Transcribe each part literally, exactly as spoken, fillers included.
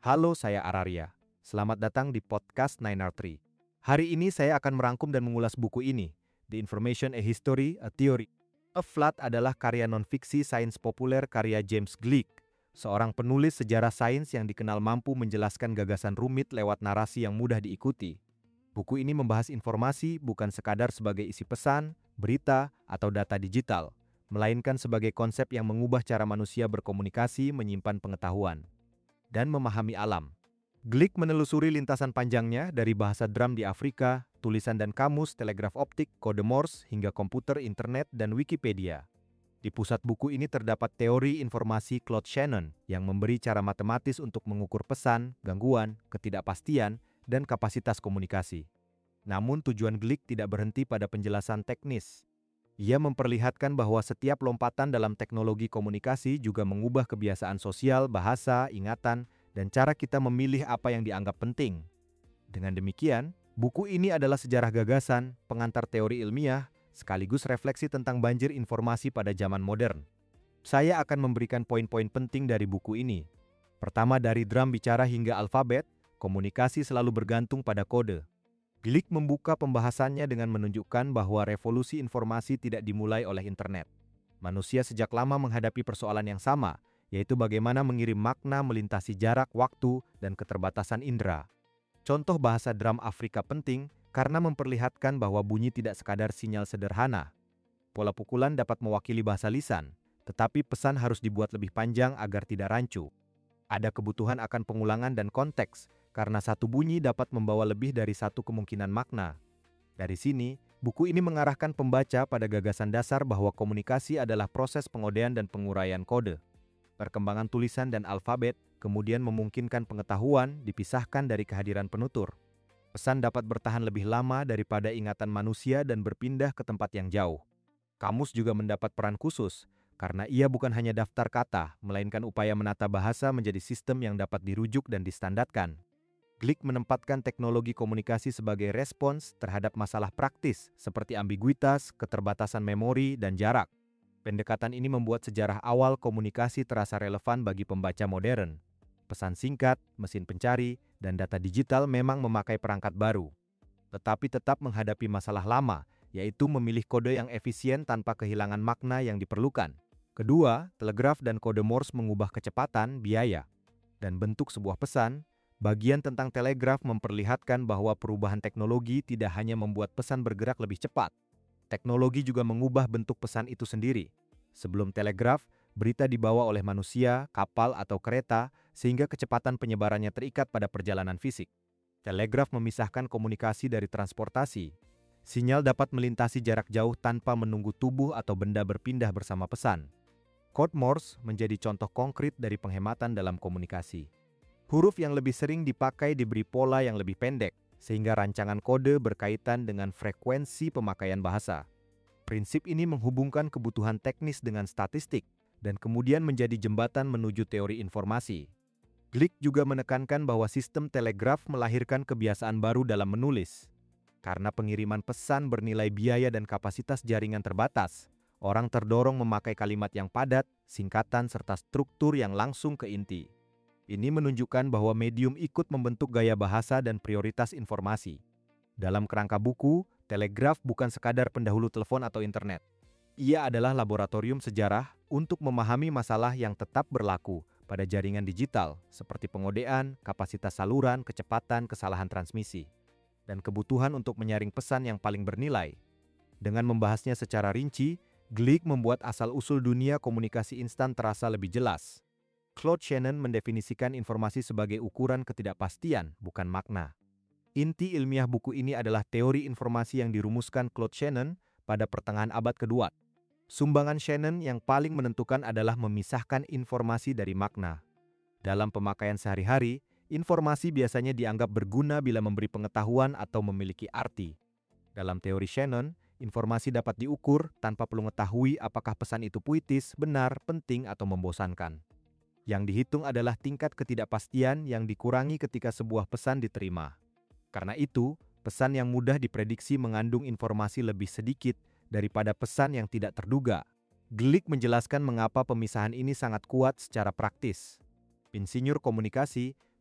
Halo, saya Araria. Selamat datang di podcast nine R three. Hari ini saya akan merangkum dan mengulas buku ini, The Information a History, a Theory. A Flood adalah karya non-fiksi sains populer karya James Gleick, seorang penulis sejarah sains yang dikenal mampu menjelaskan gagasan rumit lewat narasi yang mudah diikuti. Buku ini membahas informasi bukan sekadar sebagai isi pesan, berita, atau data digital, melainkan sebagai konsep yang mengubah cara manusia berkomunikasi, menyimpan pengetahuan, dan memahami alam. Gleick menelusuri lintasan panjangnya dari bahasa drum di Afrika, tulisan dan kamus, telegraf optik, kode Morse, hingga komputer, internet, dan Wikipedia. Di pusat buku ini terdapat teori informasi Claude Shannon yang memberi cara matematis untuk mengukur pesan, gangguan, ketidakpastian, dan kapasitas komunikasi. Namun tujuan Gleick tidak berhenti pada penjelasan teknis. Ia memperlihatkan bahwa setiap lompatan dalam teknologi komunikasi juga mengubah kebiasaan sosial, bahasa, ingatan, dan cara kita memilih apa yang dianggap penting. Dengan demikian, buku ini adalah sejarah gagasan, pengantar teori ilmiah, sekaligus refleksi tentang banjir informasi pada zaman modern. Saya akan memberikan poin-poin penting dari buku ini. Pertama, dari drum bicara hingga alfabet, komunikasi selalu bergantung pada kode. Gleick membuka pembahasannya dengan menunjukkan bahwa revolusi informasi tidak dimulai oleh internet. Manusia sejak lama menghadapi persoalan yang sama, yaitu bagaimana mengirim makna melintasi jarak, waktu, dan keterbatasan indera. Contoh bahasa drum Afrika penting karena memperlihatkan bahwa bunyi tidak sekadar sinyal sederhana. Pola pukulan dapat mewakili bahasa lisan, tetapi pesan harus dibuat lebih panjang agar tidak rancu. Ada kebutuhan akan pengulangan dan konteks, karena satu bunyi dapat membawa lebih dari satu kemungkinan makna. Dari sini, buku ini mengarahkan pembaca pada gagasan dasar bahwa komunikasi adalah proses pengodean dan penguraian kode. Perkembangan tulisan dan alfabet kemudian memungkinkan pengetahuan dipisahkan dari kehadiran penutur. Pesan dapat bertahan lebih lama daripada ingatan manusia dan berpindah ke tempat yang jauh. Kamus juga mendapat peran khusus, karena ia bukan hanya daftar kata, melainkan upaya menata bahasa menjadi sistem yang dapat dirujuk dan distandarkan. Gleick menempatkan teknologi komunikasi sebagai respons terhadap masalah praktis seperti ambiguitas, keterbatasan memori, dan jarak. Pendekatan ini membuat sejarah awal komunikasi terasa relevan bagi pembaca modern. Pesan singkat, mesin pencari, dan data digital memang memakai perangkat baru, tetapi tetap menghadapi masalah lama, yaitu memilih kode yang efisien tanpa kehilangan makna yang diperlukan. Kedua, telegraf dan kode Morse mengubah kecepatan, biaya, dan bentuk sebuah pesan. Bagian tentang telegraf memperlihatkan bahwa perubahan teknologi tidak hanya membuat pesan bergerak lebih cepat. Teknologi juga mengubah bentuk pesan itu sendiri. Sebelum telegraf, berita dibawa oleh manusia, kapal, atau kereta, sehingga kecepatan penyebarannya terikat pada perjalanan fisik. Telegraf memisahkan komunikasi dari transportasi. Sinyal dapat melintasi jarak jauh tanpa menunggu tubuh atau benda berpindah bersama pesan. Kode Morse menjadi contoh konkret dari penghematan dalam komunikasi. Huruf yang lebih sering dipakai diberi pola yang lebih pendek, sehingga rancangan kode berkaitan dengan frekuensi pemakaian bahasa. Prinsip ini menghubungkan kebutuhan teknis dengan statistik, dan kemudian menjadi jembatan menuju teori informasi. Gleick juga menekankan bahwa sistem telegraf melahirkan kebiasaan baru dalam menulis. Karena pengiriman pesan bernilai biaya dan kapasitas jaringan terbatas, orang terdorong memakai kalimat yang padat, singkatan, serta struktur yang langsung ke inti. Ini menunjukkan bahwa medium ikut membentuk gaya bahasa dan prioritas informasi. Dalam kerangka buku, telegraf bukan sekadar pendahulu telepon atau internet. Ia adalah laboratorium sejarah untuk memahami masalah yang tetap berlaku pada jaringan digital, seperti pengodean, kapasitas saluran, kecepatan, kesalahan transmisi, dan kebutuhan untuk menyaring pesan yang paling bernilai. Dengan membahasnya secara rinci, Gleick membuat asal-usul dunia komunikasi instan terasa lebih jelas. Claude Shannon mendefinisikan informasi sebagai ukuran ketidakpastian, bukan makna. Inti ilmiah buku ini adalah teori informasi yang dirumuskan Claude Shannon pada pertengahan abad kedua. Sumbangan Shannon yang paling menentukan adalah memisahkan informasi dari makna. Dalam pemakaian sehari-hari, informasi biasanya dianggap berguna bila memberi pengetahuan atau memiliki arti. Dalam teori Shannon, informasi dapat diukur tanpa perlu mengetahui apakah pesan itu puitis, benar, penting, atau membosankan. Yang dihitung adalah tingkat ketidakpastian yang dikurangi ketika sebuah pesan diterima. Karena itu, pesan yang mudah diprediksi mengandung informasi lebih sedikit daripada pesan yang tidak terduga. Gleick menjelaskan mengapa pemisahan ini sangat kuat secara praktis. Insinyur komunikasi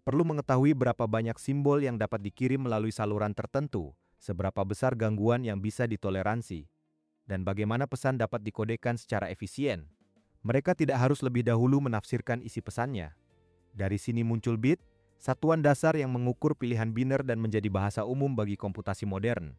Perlu mengetahui berapa banyak simbol yang dapat dikirim melalui saluran tertentu, seberapa besar gangguan yang bisa ditoleransi, dan bagaimana pesan dapat dikodekan secara efisien. Mereka tidak harus lebih dahulu menafsirkan isi pesannya. Dari sini muncul bit, satuan dasar yang mengukur pilihan biner dan menjadi bahasa umum bagi komputasi modern.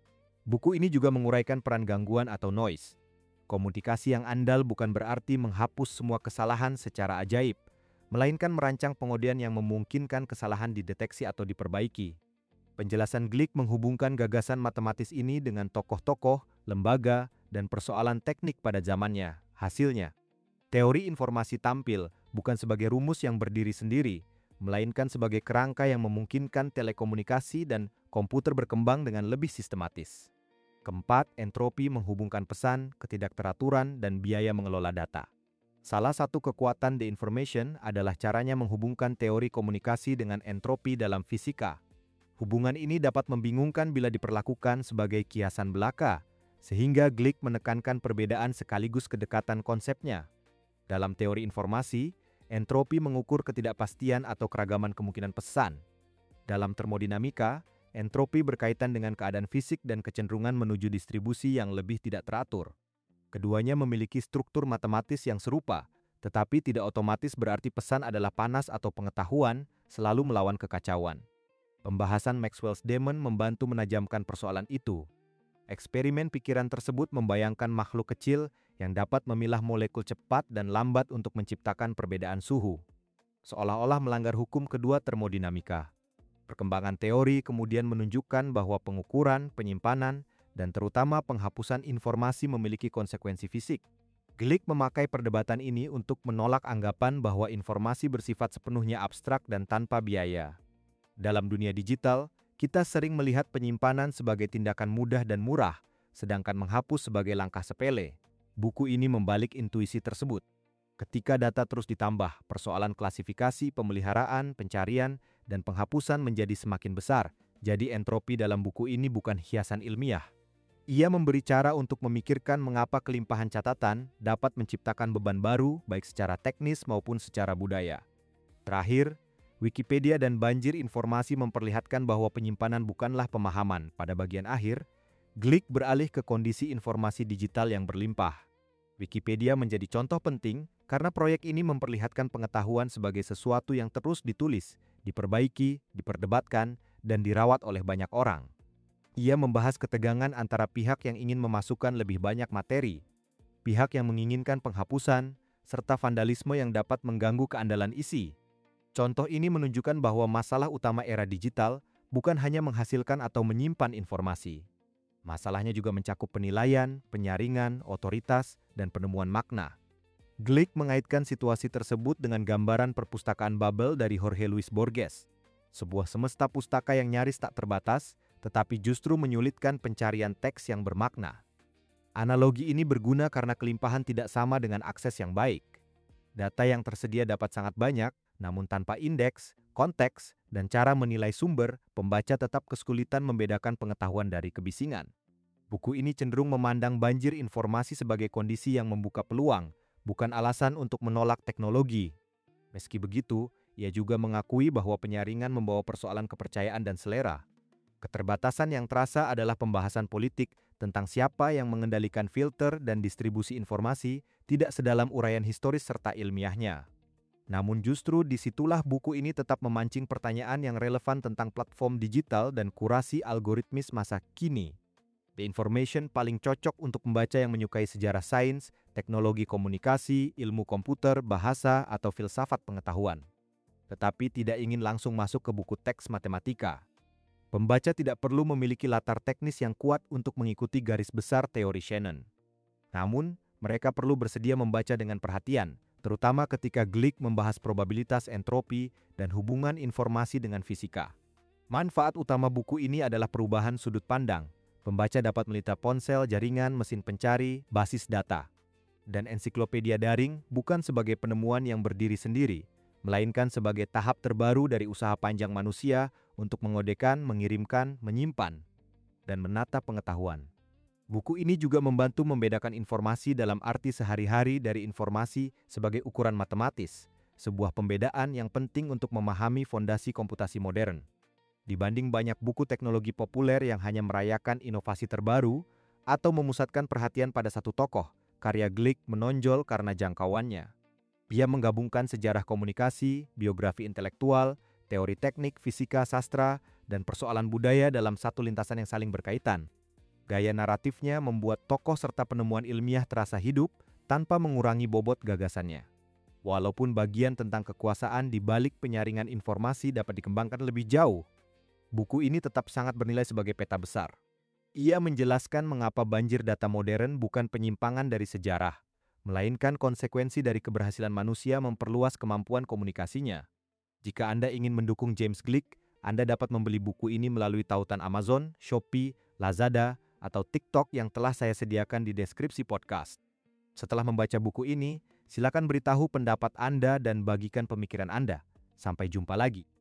Buku ini juga menguraikan peran gangguan atau noise. Komunikasi yang andal bukan berarti menghapus semua kesalahan secara ajaib, melainkan merancang pengodean yang memungkinkan kesalahan dideteksi atau diperbaiki. Penjelasan Glick menghubungkan gagasan matematis ini dengan tokoh-tokoh, lembaga, dan persoalan teknik pada zamannya. Hasilnya, teori informasi tampil bukan sebagai rumus yang berdiri sendiri, melainkan sebagai kerangka yang memungkinkan telekomunikasi dan komputer berkembang dengan lebih sistematis. Keempat, entropi menghubungkan pesan, ketidakteraturan, dan biaya mengelola data. Salah satu kekuatan The Information adalah caranya menghubungkan teori komunikasi dengan entropi dalam fisika. Hubungan ini dapat membingungkan bila diperlakukan sebagai kiasan belaka, sehingga Glick menekankan perbedaan sekaligus kedekatan konsepnya. Dalam teori informasi, entropi mengukur ketidakpastian atau keragaman kemungkinan pesan. Dalam termodinamika, entropi berkaitan dengan keadaan fisik dan kecenderungan menuju distribusi yang lebih tidak teratur. Keduanya memiliki struktur matematis yang serupa, tetapi tidak otomatis berarti pesan adalah panas atau pengetahuan selalu melawan kekacauan. Pembahasan Maxwell's Demon membantu menajamkan persoalan itu. Eksperimen pikiran tersebut membayangkan makhluk kecil yang dapat memilah molekul cepat dan lambat untuk menciptakan perbedaan suhu, seolah-olah melanggar hukum kedua termodinamika. Perkembangan teori kemudian menunjukkan bahwa pengukuran, penyimpanan, dan terutama penghapusan informasi memiliki konsekuensi fisik. Glick memakai perdebatan ini untuk menolak anggapan bahwa informasi bersifat sepenuhnya abstrak dan tanpa biaya. Dalam dunia digital, kita sering melihat penyimpanan sebagai tindakan mudah dan murah, sedangkan menghapus sebagai langkah sepele. Buku ini membalik intuisi tersebut. Ketika data terus ditambah, persoalan klasifikasi, pemeliharaan, pencarian, dan penghapusan menjadi semakin besar. Jadi entropi dalam buku ini bukan hiasan ilmiah. Ia memberi cara untuk memikirkan mengapa kelimpahan catatan dapat menciptakan beban baru, baik secara teknis maupun secara budaya. Terakhir, Wikipedia dan banjir informasi memperlihatkan bahwa penyimpanan bukanlah pemahaman. Pada bagian akhir, Glick beralih ke kondisi informasi digital yang berlimpah. Wikipedia menjadi contoh penting karena proyek ini memperlihatkan pengetahuan sebagai sesuatu yang terus ditulis, diperbaiki, diperdebatkan, dan dirawat oleh banyak orang. Ia membahas ketegangan antara pihak yang ingin memasukkan lebih banyak materi, pihak yang menginginkan penghapusan, serta vandalisme yang dapat mengganggu keandalan isi. Contoh ini menunjukkan bahwa masalah utama era digital bukan hanya menghasilkan atau menyimpan informasi. Masalahnya juga mencakup penilaian, penyaringan, otoritas, dan penemuan makna. Glick mengaitkan situasi tersebut dengan gambaran perpustakaan Babel dari Jorge Luis Borges, sebuah semesta pustaka yang nyaris tak terbatas, tetapi justru menyulitkan pencarian teks yang bermakna. Analogi ini berguna karena kelimpahan tidak sama dengan akses yang baik. Data yang tersedia dapat sangat banyak, namun tanpa indeks, konteks, dan cara menilai sumber, pembaca tetap kesulitan membedakan pengetahuan dari kebisingan. Buku ini cenderung memandang banjir informasi sebagai kondisi yang membuka peluang, bukan alasan untuk menolak teknologi. Meski begitu, ia juga mengakui bahwa penyaringan membawa persoalan kepercayaan dan selera. Keterbatasan yang terasa adalah pembahasan politik tentang siapa yang mengendalikan filter dan distribusi informasi, tidak sedalam uraian historis serta ilmiahnya. Namun justru disitulah buku ini tetap memancing pertanyaan yang relevan tentang platform digital dan kurasi algoritmis masa kini. The Information paling cocok untuk pembaca yang menyukai sejarah sains, teknologi komunikasi, ilmu komputer, bahasa, atau filsafat pengetahuan. Tetapi tidak ingin langsung masuk ke buku teks matematika. Pembaca tidak perlu memiliki latar teknis yang kuat untuk mengikuti garis besar teori Shannon. Namun, mereka perlu bersedia membaca dengan perhatian, terutama ketika Glick membahas probabilitas entropi dan hubungan informasi dengan fisika. Manfaat utama buku ini adalah perubahan sudut pandang. Pembaca dapat melihat ponsel, jaringan, mesin pencari, basis data, dan ensiklopedia daring bukan sebagai penemuan yang berdiri sendiri, melainkan sebagai tahap terbaru dari usaha panjang manusia untuk mengodekan, mengirimkan, menyimpan, dan menata pengetahuan. Buku ini juga membantu membedakan informasi dalam arti sehari-hari dari informasi sebagai ukuran matematis, sebuah pembedaan yang penting untuk memahami fondasi komputasi modern. Dibanding banyak buku teknologi populer yang hanya merayakan inovasi terbaru atau memusatkan perhatian pada satu tokoh, karya Glick menonjol karena jangkauannya. Ia menggabungkan sejarah komunikasi, biografi intelektual, teori teknik, fisika, sastra, dan persoalan budaya dalam satu lintasan yang saling berkaitan. Gaya naratifnya membuat tokoh serta penemuan ilmiah terasa hidup tanpa mengurangi bobot gagasannya. Walaupun bagian tentang kekuasaan di balik penyaringan informasi dapat dikembangkan lebih jauh, buku ini tetap sangat bernilai sebagai peta besar. Ia menjelaskan mengapa banjir data modern bukan penyimpangan dari sejarah, melainkan konsekuensi dari keberhasilan manusia memperluas kemampuan komunikasinya. Jika Anda ingin mendukung James Gleick, Anda dapat membeli buku ini melalui tautan Amazon, Shopee, Lazada, atau TikTok yang telah saya sediakan di deskripsi podcast. Setelah membaca buku ini, silakan beritahu pendapat Anda dan bagikan pemikiran Anda. Sampai jumpa lagi.